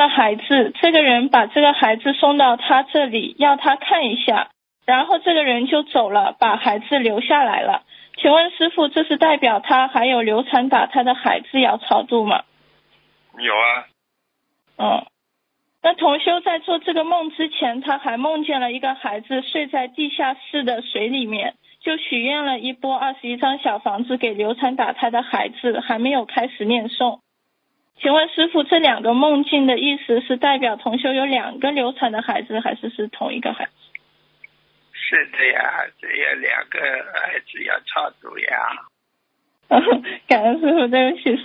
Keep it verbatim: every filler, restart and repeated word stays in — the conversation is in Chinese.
个孩子，这个人把这个孩子送到他这里，要他看一下，然后这个人就走了，把孩子留下来了。请问师父，这是代表他还有流产打胎的孩子要超度吗？ 有啊。 嗯，那同修在做这个梦之前，他还梦见了一个孩子睡在地下室的水里面，就许愿了一波二十一张小房子给流产打胎的孩子，还没有开始念诵。请问师父，这两个梦境的意思是代表同修有两个流产的孩子，还是是同一个孩子？ 是的呀，这有两个孩子要超度呀。 感恩师父，对不起。